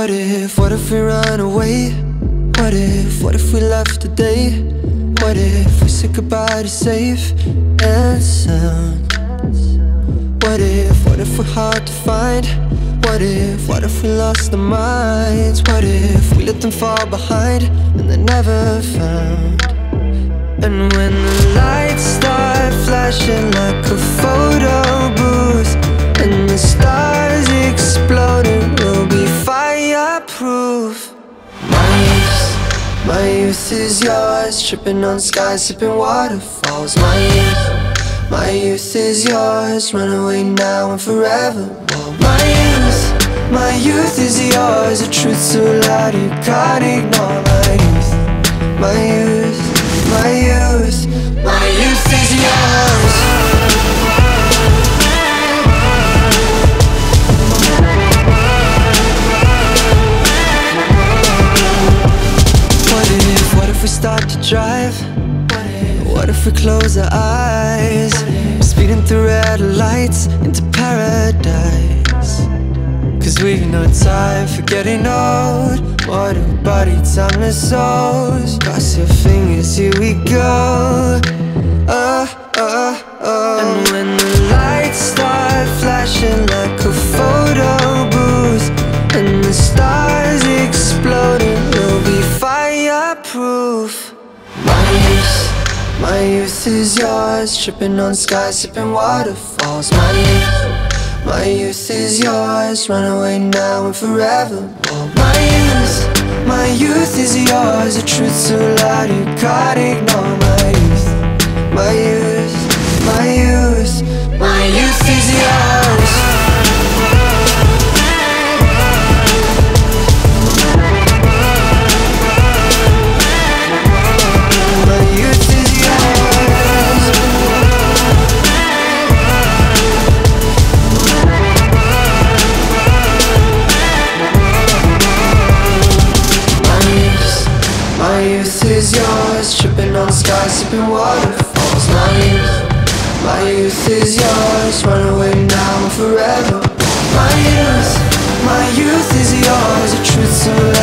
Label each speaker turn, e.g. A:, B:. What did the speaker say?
A: What if we run away? What if we left today? What if we said goodbye to safe and sound? What if we're hard to find? What if we lost our minds? What if we let them fall behind and they're never found? And when the lights start flashing like a photo booth and the stars exploding, we'll be fireproof. My youth is yours, tripping on skies, sipping waterfalls. My youth is yours, run away now and forever. My youth is yours, the truth so loud you can't ignore. My youth, my youth, my youth is yours. What if we start to drive? What if we close our eyes? Speeding through red lights into paradise. Cause we've no time for getting old. What a body, timeless souls. Cross your fingers, here we go. And when the lights start flashing like a photo booth and the stars exploding, we'll be fireproof. My youth is yours, tripping on skies, sipping waterfalls. My youth is yours, run away now and forever. My youth is yours, the truth so loud you can't ignore. My youth, my youth, my youth is yours. My youth is yours, tripping on skies, sipping waterfalls. My youth is yours, run away now and forever. My youth is yours, the truth so